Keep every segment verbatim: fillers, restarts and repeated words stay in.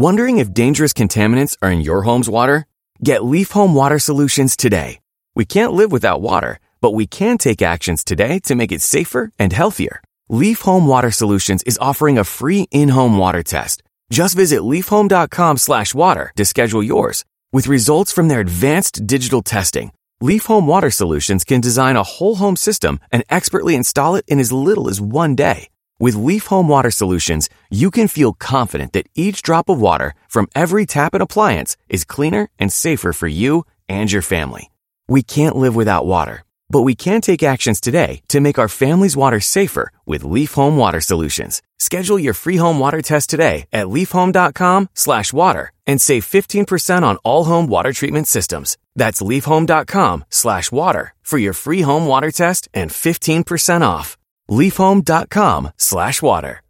Wondering if dangerous contaminants are in your home's water? Get Leaf Home Water Solutions today. We can't live without water, but we can take actions today to make it safer and healthier. Leaf Home Water Solutions is offering a free in-home water test. Just visit leafhome.com slash water to schedule yours. With results from their advanced digital testing, Leaf Home Water Solutions can design a whole home system and expertly install it in as little as one day. With Leaf Home Water Solutions, you can feel confident that each drop of water from every tap and appliance is cleaner and safer for you and your family. We can't live without water, but we can take actions today to make our family's water safer with Leaf Home Water Solutions. Schedule your free home water test today at leafhome.com slash water and save fifteen percent on all home water treatment systems. That's leafhome.com slash water for your free home water test and fifteen percent off. leafhome.com slash water.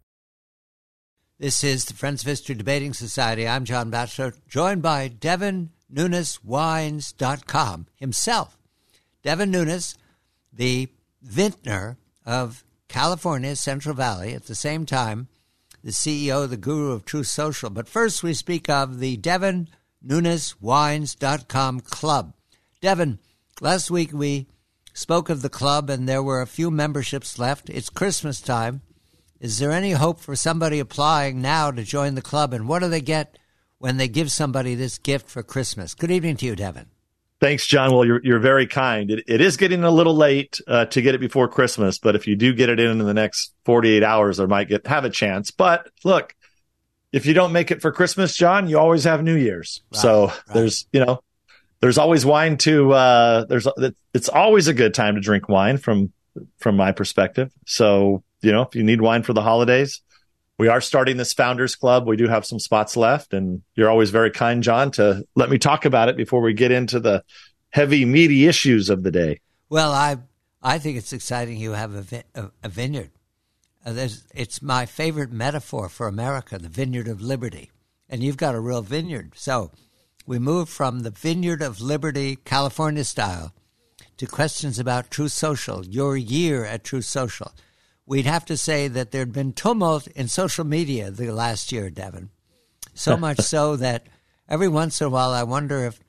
This is the Friends of History Debating Society. I'm John Batchelor, joined by Devin Nunes Wines dot com himself. Devin Nunes, the vintner of California's Central Valley, at the same time, the C E O, the guru of Truth Social. But first we speak of the Devin Nunes Wines dot com club. Devin, last week we spoke of the club and there were a few memberships left. It's Christmas time. Is there any hope for somebody applying now to join the club? And what do they get when they give somebody this gift for Christmas? Good evening to you, Devin. Thanks, John. Well, you're you're very kind. It, it is getting a little late uh, to get it before Christmas, but if you do get it in in the next forty-eight hours, I might get have a chance. But look, if you don't make it for Christmas, John, you always have New Year's. Right, so right. there's, you know, there's always wine to. Uh, there's it's always a good time to drink wine from from my perspective. So you know, if you need wine for the holidays, we are starting this Founders Club. We do have some spots left, and you're always very kind, John, to let me talk about it before we get into the heavy, meaty issues of the day. Well, I I think it's exciting you have a, vi- a, a vineyard. Uh, there's, it's my favorite metaphor for America, the Vineyard of Liberty. And you've got a real vineyard. So we move from the Vineyard of Liberty, California style, to questions about Truth Social, your year at Truth Social. We'd have to say that there'd been tumult in social media the last year, Devin. So much so that every once in a while I wonder if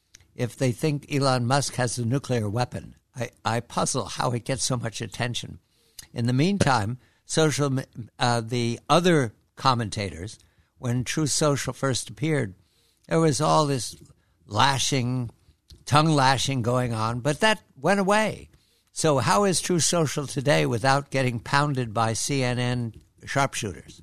if they think Elon Musk has a nuclear weapon. I, I puzzle how it gets so much attention. In the meantime, social uh, the other commentators, when Truth Social first appeared, there was all this lashing, tongue lashing going on, but that went away. So how is Truth Social today without getting pounded by C N N sharpshooters?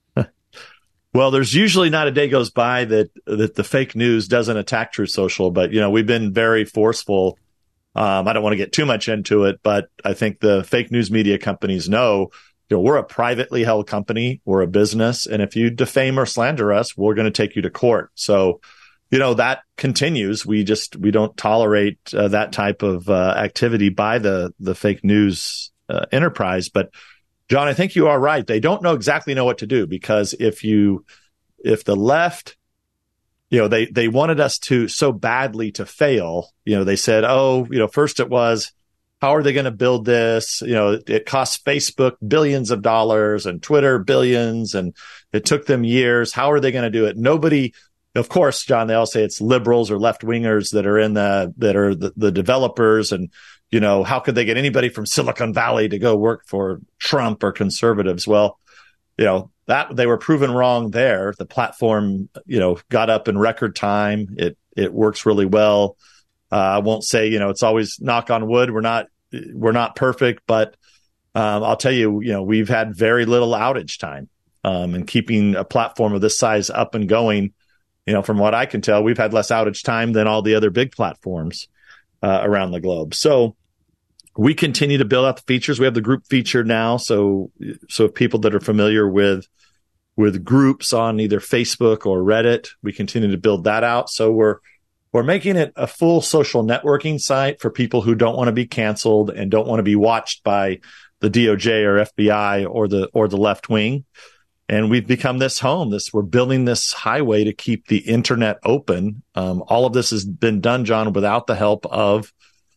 Well, there's usually not a day goes by that that the fake news doesn't attack Truth Social, but you know we've been very forceful. Um, I don't want to get too much into it, but I think the fake news media companies know, you know, we're a privately held company, we're a business, and if you defame or slander us, we're going to take you to court. So, you know, that continues. We just we don't tolerate uh, that type of uh, activity by the the fake news uh, enterprise, but. John, I think you are right. They don't know exactly know what to do because if you, if the left, you know, they, they wanted us to so badly to fail, you know, they said, oh, you know, first it was, how are they going to build this? You know, it, it costs Facebook billions of dollars and Twitter billions, and it took them years. How are they going to do it? Nobody, of course, John, they all say it's liberals or left wingers that are in the, that are the, the developers, and you know, how could they get anybody from Silicon Valley to go work for Trump or conservatives? Well, you know, that they were proven wrong there. The platform, you know, got up in record time. It it works really well. Uh, I won't say, you know, it's always knock on wood. We're not we're not perfect, but um, I'll tell you, you know, we've had very little outage time. Um, and keeping a platform of this size up and going, you know, from what I can tell, we've had less outage time than all the other big platforms uh, around the globe. So we continue to build out the features. We have the group feature now. So, so people that are familiar with, with groups on either Facebook or Reddit, we continue to build that out. So we're, we're making it a full social networking site for people who don't want to be canceled and don't want to be watched by the D O J or F B I or the, or the left wing. And we've become this home, this, we're building this highway to keep the internet open. Um, all of this has been done, John, without the help of,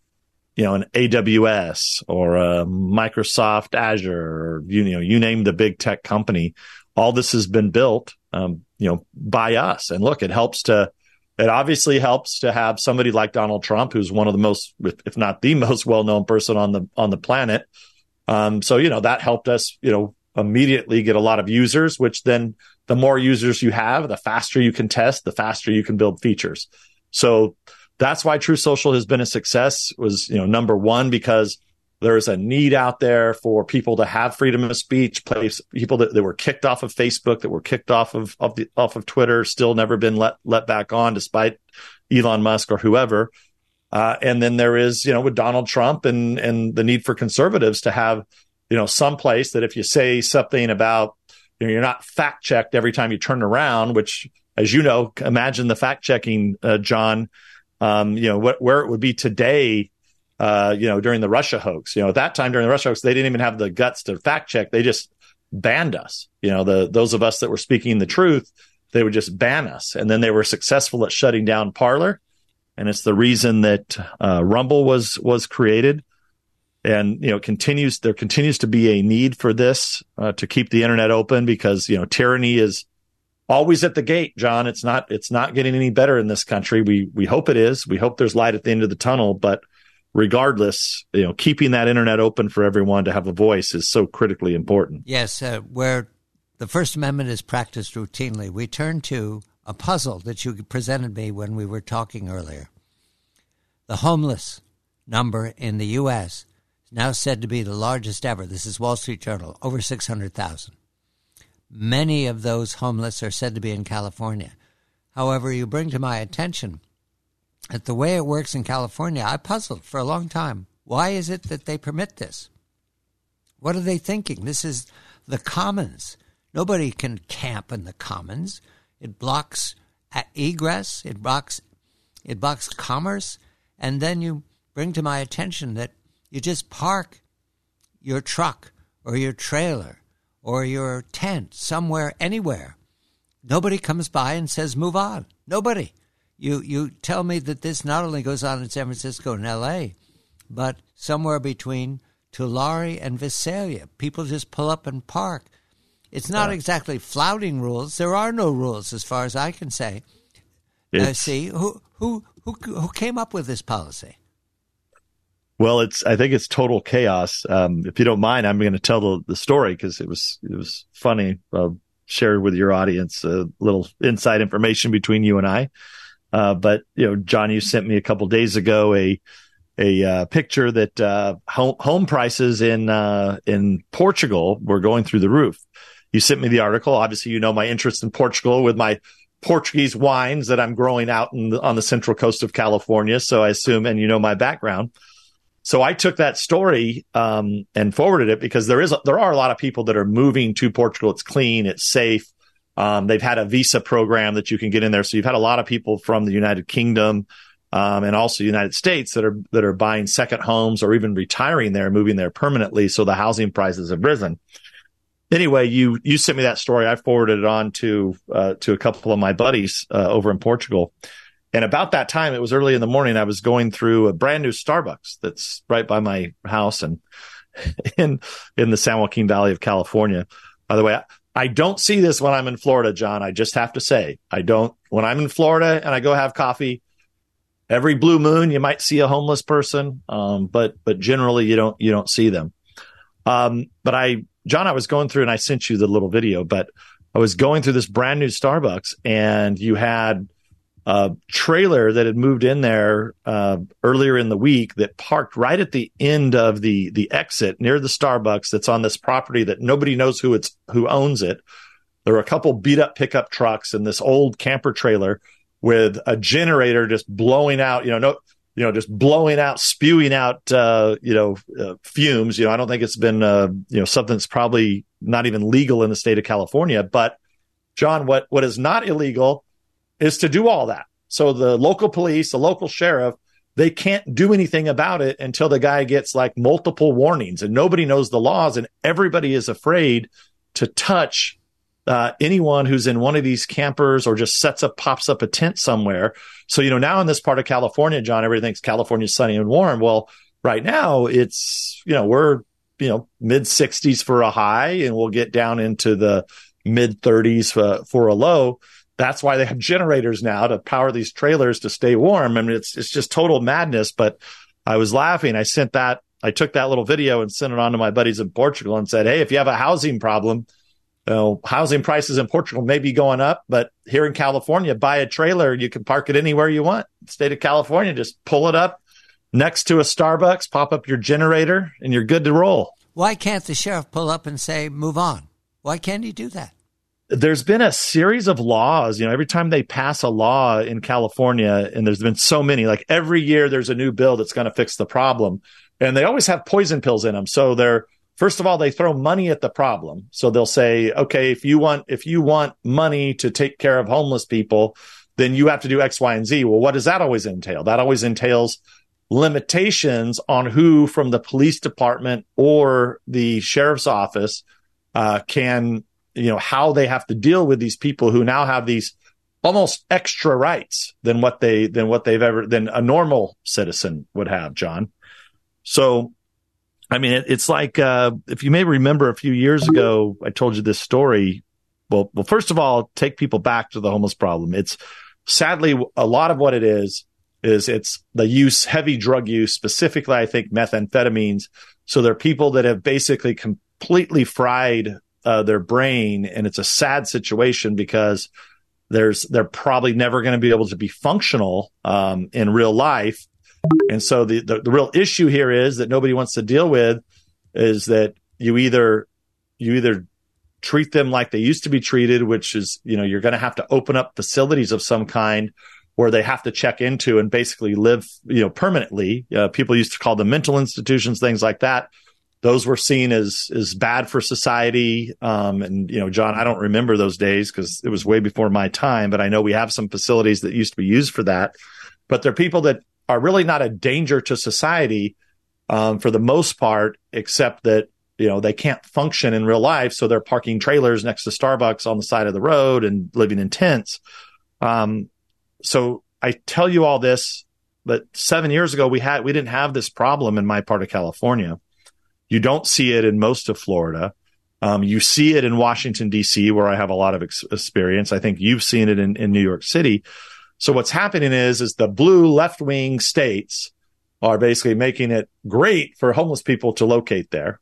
you know, an A W S or a Microsoft Azure, or, you know, you name the big tech company. all this has been built, um, you know, by us. And look, it helps to, it obviously helps to have somebody like Donald Trump, who's one of the most, if not the most well-known person on the on the planet. Um, so, you know, that helped us, you know, immediately get a lot of users, which then the more users you have, the faster you can test, the faster you can build features. So that's why Truth Social has been a success. Was, you know, number one, because there's a need out there for people to have freedom of speech, place, people that, that were kicked off of Facebook, that were kicked off of, of the, off of Twitter, still never been let, let back on despite Elon Musk or whoever. Uh, and then there is, you know, with Donald Trump and, and the need for conservatives to have, you know, some place that if you say something about, you know, you're not fact checked every time you turn around, which, as you know, imagine the fact checking, uh, John, um, you know, wh- where it would be today, uh, you know, during the Russia hoax. You know, at that time during the Russia hoax, they didn't even have the guts to fact check. They just banned us. You know, the those of us that were speaking the truth, they would just ban us. And then they were successful at shutting down Parler. And it's the reason that uh, Rumble was was created. And, you know, continues there continues to be a need for this uh, to keep the internet open because, you know, tyranny is always at the gate, John. It's not it's not getting any better in this country. We we hope it is. We hope there's light at the end of the tunnel. But regardless, you know, keeping that internet open for everyone to have a voice is so critically important. Yes, uh, where the First Amendment is practiced routinely, we turn to a puzzle that you presented me when we were talking earlier. The homeless number in the U S is now said to be the largest ever. This is Wall Street Journal, over six hundred thousand. Many of those homeless are said to be in California. However, you bring to my attention that the way it works in California, I puzzled for a long time. Why is it that they permit this? What are they thinking? This is the commons. Nobody can camp in the commons. It blocks egress. It blocks, it blocks commerce. And then you bring to my attention that you just park your truck or your trailer or your tent somewhere, anywhere. Nobody comes by and says, move on. Nobody. You you tell me that this not only goes on in San Francisco and L A, but somewhere between Tulare and Visalia. People just pull up and park. It's not yeah. exactly flouting rules. There are no rules as far as I can say. Uh, see, who, who who who came up with this policy? Well, it's I think it's total chaos. Um, if you don't mind, I'm going to tell the, the story because it was it was funny. I'll share with your audience a little inside information between you and I. Uh, but, you know, John, you sent me a couple days ago a a uh, picture that uh, home, home prices in uh, in Portugal were going through the roof. You sent me the article. Obviously, you know my interest in Portugal with my Portuguese wines that I'm growing out in the, on the central coast of California. So I assume, and you know my background. So I took that story um, and forwarded it because there is a, there are a lot of people that are moving to Portugal. It's clean, it's safe. Um, they've had a visa program that you can get in there. So you've had a lot of people from the United Kingdom um, and also the United States that are that are buying second homes or even retiring there, moving there permanently. So the housing prices have risen. Anyway, you you sent me that story. I forwarded it on to uh, to a couple of my buddies uh, over in Portugal. And about that time, it was early in the morning, I was going through a brand new Starbucks that's right by my house and in in the San Joaquin Valley of California. By the way, I, I don't see this when I'm in Florida, John. I just have to say, I don't. When I'm in Florida and I go have coffee, every blue moon you might see a homeless person, um, but but generally you don't you don't see them. Um, but I, John, I was going through and I sent you the little video, but I was going through this brand new Starbucks and you had a trailer that had moved in there uh, earlier in the week that parked right at the end of the the exit near the Starbucks that's on this property that nobody knows who it's who owns it. There were a couple beat up pickup trucks and this old camper trailer with a generator just blowing out, you know, no, you know, just blowing out, spewing out, uh, you know, uh, fumes. You know, I don't think it's been, uh, you know, something that's probably not even legal in the state of California. But John, what what is not illegal is to do all that. So the local police, the local sheriff, they can't do anything about it until the guy gets like multiple warnings and nobody knows the laws and everybody is afraid to touch uh, anyone who's in one of these campers or just sets up, pops up a tent somewhere. So, you know, now in this part of California, John, everything's California's sunny and warm. Well, right now it's, you know, we're, you know, mid sixties for a high and we'll get down into the, mid thirties uh, for a low. That's why they have generators now to power these trailers to stay warm. I mean, it's it's just total madness. But I was laughing. I sent that. I took that little video and sent it on to my buddies in Portugal and said, hey, if you have a housing problem, you know, housing prices in Portugal may be going up, but here in California, buy a trailer. You can park it anywhere you want. State of California, just pull it up next to a Starbucks, pop up your generator, and you're good to roll. Why can't the sheriff pull up and say, move on? Why can't he do that? There's been a series of laws, you know, every time they pass a law in California, and there's been so many, like every year there's a new bill that's going to fix the problem. And they always have poison pills in them. So they're, first of all, they throw money at the problem. So they'll say, okay, if you want, if you want money to take care of homeless people, then you have to do X, Y, and Z. Well, what does that always entail? That always entails limitations on who from the police department or the sheriff's office uh, can, you know, how they have to deal with these people who now have these almost extra rights than what they, than what they've ever, than a normal citizen would have, John. So, I mean, it, it's like, uh, if you may remember a few years ago, I told you this story. Well, well, first of all, take people back to the homeless problem. It's sadly a lot of what it is, is it's the use, heavy drug use, specifically, I think methamphetamines. So there are people that have basically completely fried uh, their brain. And it's a sad situation because there's, they're probably never going to be able to be functional um, in real life. And so the, the, the real issue here is that nobody wants to deal with is that you either, you either treat them like they used to be treated, which is, you know, you're going to have to open up facilities of some kind where they have to check into and basically live, you know, permanently. Uh, people used to call them mental institutions, things like that. Those were seen as, as bad for society. Um, and, you know, John, I don't remember those days because it was way before my time, but I know we have some facilities that used to be used for that. But they're people that are really not a danger to society um, for the most part, except that, you know, they can't function in real life. So they're parking trailers next to Starbucks on the side of the road and living in tents. Um, so I tell you all this, but seven years ago, we had, we didn't have this problem in my part of California. You don't see it in most of Florida. Um, you see it in Washington, D C, where I have a lot of ex- experience. I think you've seen it in, in New York City. So what's happening is, is the blue left-wing states are basically making it great for homeless people to locate there.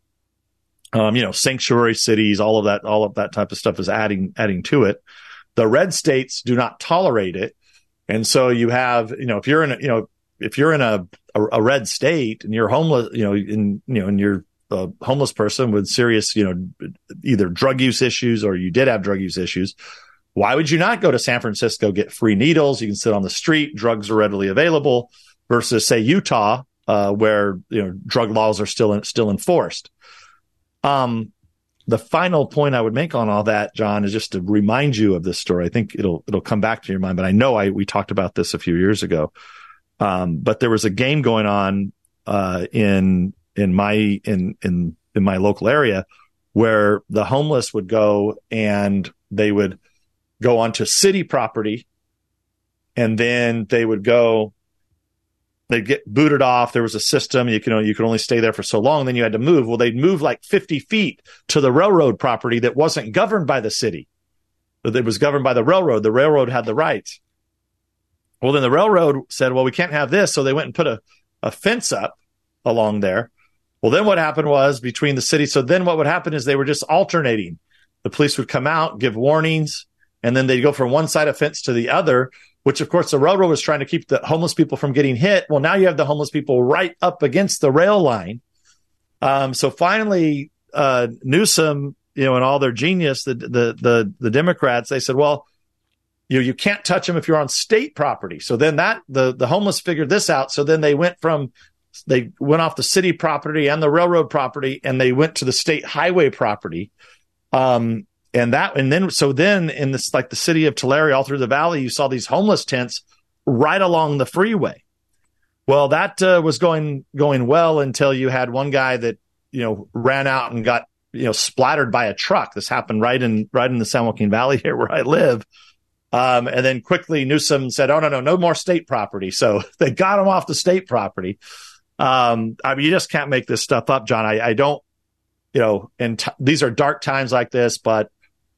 Um, you know, sanctuary cities, all of that, all of that type of stuff is adding, adding to it. The red states do not tolerate it. And so you have, you know, if you're in a, you know, if you're in a, a, a red state and you're homeless, you know, in, you know, and you're a homeless person with serious, you know, either drug use issues or you did have drug use issues, why would you not go to San Francisco, get free needles? You can sit on the street. Drugs are readily available versus, say, Utah, uh, where, you know, drug laws are still, in, still enforced. Um, the final point I would make on all that, John, is just to remind you of this story. I think it'll, it'll come back to your mind, but I know I, we talked about this a few years ago. Um, but there was a game going on, uh, in, in my, in, in, in my local area where the homeless would go and they would go onto city property, and then they would go, they'd get booted off. There was a system. You can, you could only stay there for so long. Then you had to move. Well, they'd move like fifty feet to the railroad property that wasn't governed by the city. It was governed by the railroad. The railroad had the rights. Well, then the railroad said, well, we can't have this. So they went and put a, a fence up along there. Well, then what happened was between the city. So then what would happen is they were just alternating. The police would come out, give warnings, and then they'd go from one side of fence to the other, which, of course, the railroad was trying to keep the homeless people from getting hit. Well, now you have the homeless people right up against the rail line. Um, so finally, uh, Newsom, you know, and all their genius, the, the, the, the Democrats, they said, well, you, you can't touch them if you're on state property. So then that, the, the homeless figured this out. So then they went from, they went off the city property and the railroad property, and they went to the state highway property. Um, And that, and then, so then in this, like the city of Tulare, all through the valley, you saw these homeless tents right along the freeway. Well, that uh, was going, going well until you had one guy that, you know, ran out and got, you know, splattered by a truck. This happened right in, right in the San Joaquin Valley here where I live. Um, and then quickly Newsom said, oh, no, no, no more state property. So they got him off the state property. Um, I mean, you just can't make this stuff up, John. I, I don't, you know, and t- these are dark times like this, but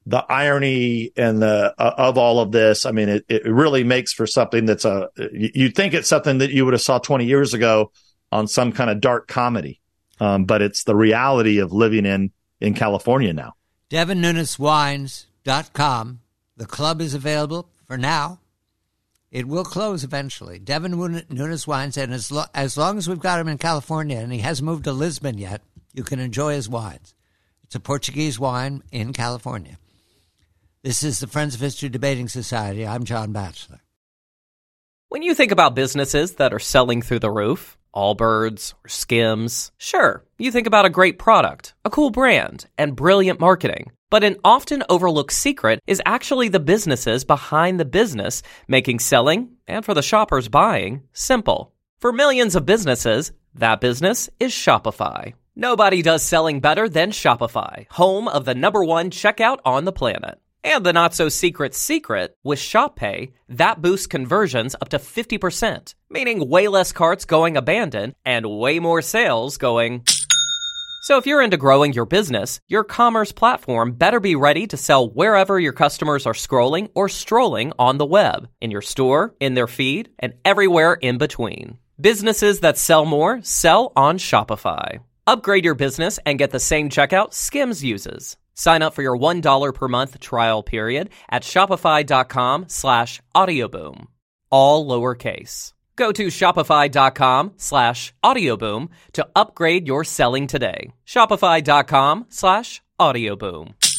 the irony and the uh, of all of this. I mean, it, it really makes for something that's a, you'd think it's something that you would have saw twenty years ago on some kind of dark comedy. Um, but it's the reality of living in, in California now. Devin Nunes Wines dot com. The club is available for now. It will close eventually. Devin Nunes Wines, and as, lo- as long as we've got him in California and he hasn't moved to Lisbon yet, you can enjoy his wines. It's a Portuguese wine in California. This is the Friends of History Debating Society. I'm John Batchelor. When you think about businesses that are selling through the roof, Allbirds or Skims, sure, you think about a great product, a cool brand, and brilliant marketing. But an often overlooked secret is actually the businesses behind the business, making selling, and for the shoppers buying, simple. For millions of businesses, that business is Shopify. Nobody does selling better than Shopify, home of the number one checkout on the planet. And the not-so-secret secret, with Shop Pay, that boosts conversions up to fifty percent, meaning way less carts going abandoned and way more sales going... So if you're into growing your business, your commerce platform better be ready to sell wherever your customers are scrolling or strolling on the web, in your store, in their feed, and everywhere in between. Businesses that sell more sell on Shopify. Upgrade your business and get the same checkout Skims uses. Sign up for your one dollar per month trial period at shopify.com slash audioboom. All lowercase. Go to shopify.com slash audioboom to upgrade your selling today. Shopify.com slash audioboom.